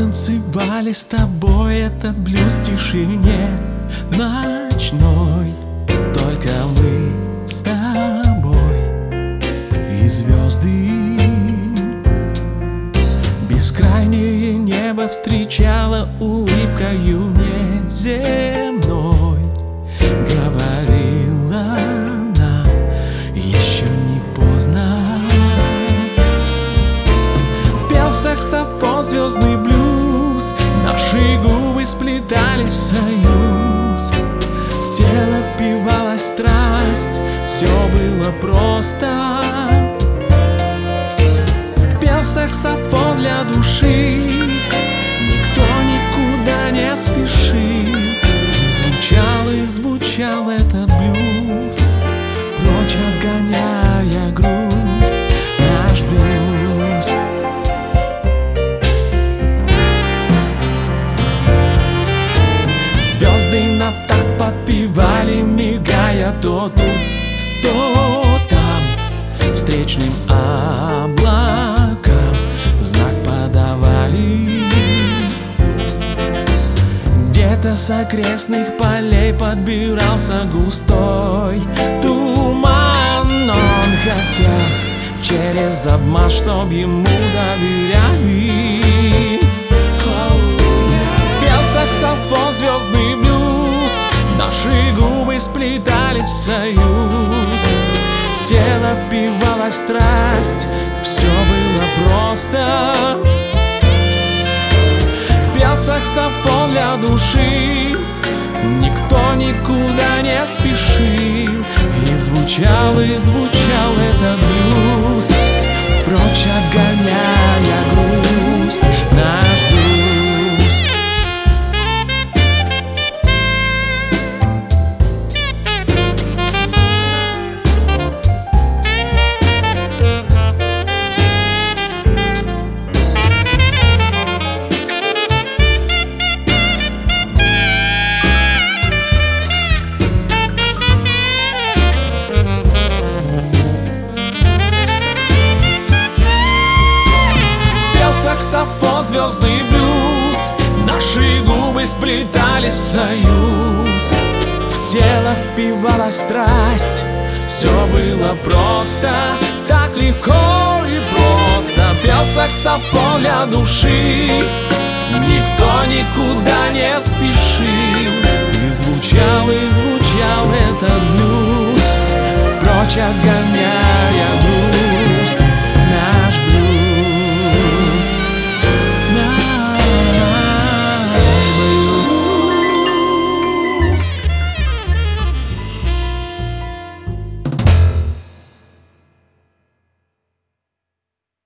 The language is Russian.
танцевали с тобой этот блюз в тишине ночной. Только мы с тобой и звезды. Бескрайнее небо встречало улыбкою неземной. Говорила нам, еще не поздно. Пел саксофон звездный блюз, наши губы сплетались в союз. В тело впивалась страсть, все было просто. Пел саксофон для души, никто никуда не спешил. И звучал этот блюз, прочь отгоняя грусть, наш блюз. Звезды на такт подпевали, мигая то тут, то там. Встречным облакам знак подавали. Где-то с окрестных полей подбирался густой туман. Он хотел через обман, чтоб ему доверяли. Пел саксофон звездный блюз, наши губы сплетались в союз. В тело впивалась страсть, все было просто. Пел саксофон для души, никто никуда не спешил. И звучал этот блюз, прочь отгоняя грусть, наш блюз. Саксофон звездный блюз, наши губы сплетались в союз. В тело впивалась страсть, все было просто, так легко и просто. Пел саксофон для души, никто никуда не спешил. И звучал